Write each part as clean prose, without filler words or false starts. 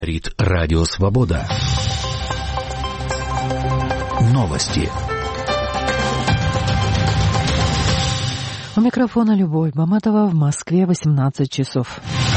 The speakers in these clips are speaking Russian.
Говорит Радио Свобода. Новости. У микрофона Любовь Баматова, в Москве 18 часов.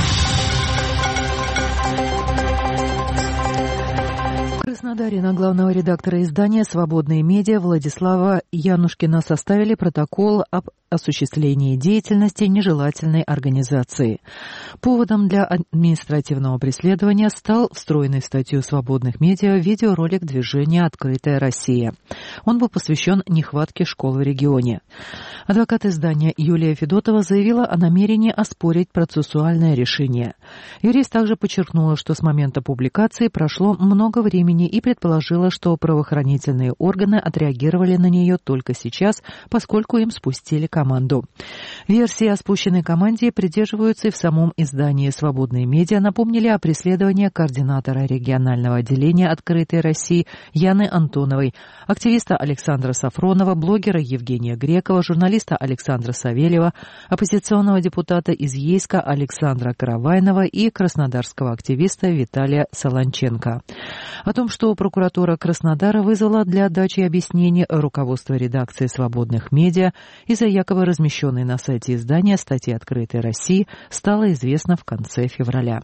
В Краснодаре на главного редактора издания «Свободные медиа» Владислава Янушкина составили протокол об осуществлении деятельности нежелательной организации. Поводом для административного преследования стал встроенный в статью «Свободных медиа» видеоролик движения «Открытая Россия». Он был посвящен нехватке школ в регионе. Адвокат издания Юлия Федотова заявила о намерении оспорить процессуальное решение. Юрист также подчеркнула, что с момента публикации прошло много времени и предположила, что правоохранительные органы отреагировали на нее только сейчас, поскольку им спустили команду. Версии о спущенной команде придерживаются и в самом издании «Свободные медиа», напомнили о преследовании координатора регионального отделения «Открытой России» Яны Антоновой, активиста Александра Сафронова, блогера Евгения Грекова, журналиста Александра Савельева, оппозиционного депутата из Ейска Александра Каравайнова и краснодарского активиста Виталия Солонченко. О том, что прокуратура Краснодара вызвала для дачи объяснений руководство редакции «Свободных медиа» из-за якобы размещенной на сайте издания статьи «Открытой России», стало известно в конце февраля.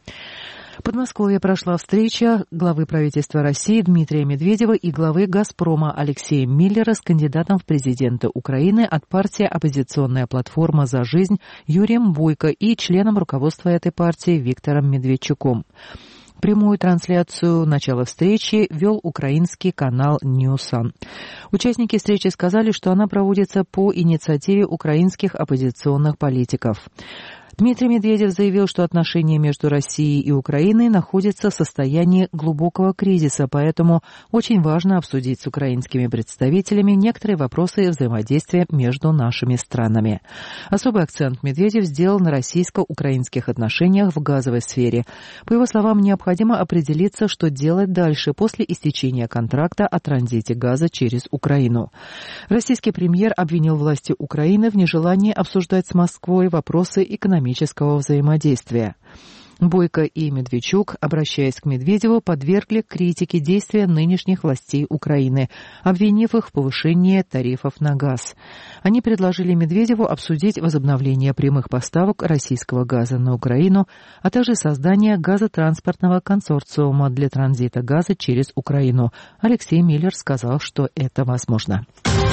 В Подмосковье прошла встреча главы правительства России Дмитрия Медведева и главы «Газпрома» Алексея Миллера с кандидатом в президенты Украины от партии «Оппозиционная платформа за жизнь» Юрием Бойко и членом руководства этой партии Виктором Медведчуком. Прямую трансляцию начала встречи вел украинский канал «Ньюсан». Участники встречи сказали, что она проводится по инициативе украинских оппозиционных политиков. Дмитрий Медведев заявил, что отношения между Россией и Украиной находятся в состоянии глубокого кризиса, поэтому очень важно обсудить с украинскими представителями некоторые вопросы взаимодействия между нашими странами. Особый акцент Медведев сделал на российско-украинских отношениях в газовой сфере. По его словам, необходимо определиться, что делать дальше после истечения контракта о транзите газа через Украину. Российский премьер обвинил власти Украины в нежелании обсуждать с Москвой вопросы экономического взаимодействия. Бойко и Медведчук, обращаясь к Медведеву, подвергли критике действия нынешних властей Украины, обвинив их в повышении тарифов на газ. Они предложили Медведеву обсудить возобновление прямых поставок российского газа на Украину, а также создание газотранспортного консорциума для транзита газа через Украину. Алексей Миллер сказал, что это возможно.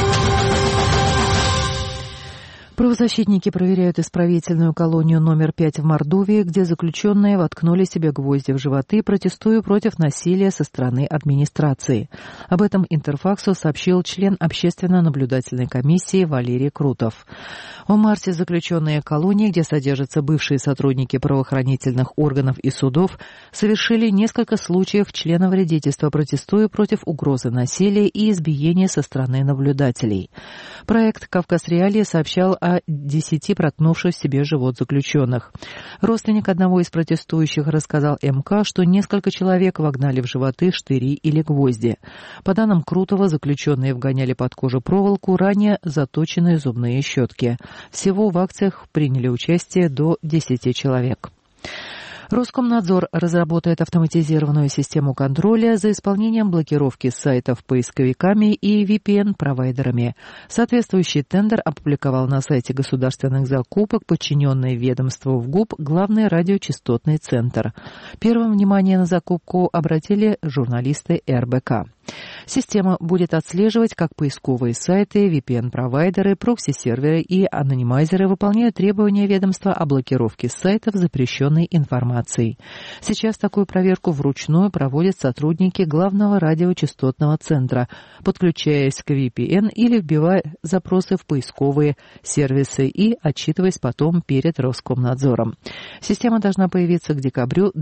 Правозащитники проверяют исправительную колонию номер 5 в Мордовии, где заключенные воткнули себе гвозди в животы, протестуя против насилия со стороны администрации. Об этом Интерфаксу сообщил член общественно-наблюдательной комиссии Валерий Крутов. В марте заключенные колонии, где содержатся бывшие сотрудники правоохранительных органов и судов, совершили несколько случаев членовредительства, протестуя против угрозы насилия и избиения со стороны наблюдателей. Проект «Кавказ Реалии» сообщал о 10 проткнувших себе живот заключенных. Родственник одного из протестующих рассказал МК, что несколько человек вогнали в животы штыри или гвозди. По данным Крутова, заключенные вгоняли под кожу проволоку ранее заточенные зубные щетки. Всего в акциях приняли участие до 10 человек. Роскомнадзор разработает автоматизированную систему контроля за исполнением блокировки сайтов поисковиками и VPN-провайдерами. Соответствующий тендер опубликовал на сайте государственных закупок, подчиненный ведомству ВГУП, главный радиочастотный центр. Первым внимание на закупку обратили журналисты РБК. Система будет отслеживать, как поисковые сайты, VPN-провайдеры, прокси-серверы и анонимайзеры выполняют требования ведомства о блокировке сайтов запрещенной информацией. Сейчас такую проверку вручную проводят сотрудники главного радиочастотного центра, подключаясь к VPN или вбивая запросы в поисковые сервисы и отчитываясь потом перед Роскомнадзором. Система должна появиться к декабрю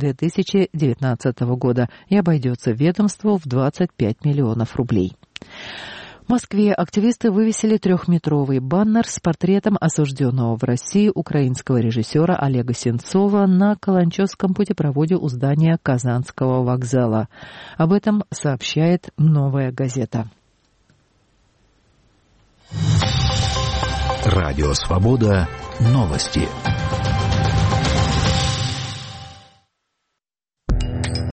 2019 года и обойдется ведомству в 25 миллионов рублей. В Москве активисты вывесили 3-метровый баннер с портретом осужденного в России украинского режиссера Олега Сенцова на Каланчевском путепроводе у здания Казанского вокзала. Об этом сообщает «Новая газета». Радио «Свобода». Новости.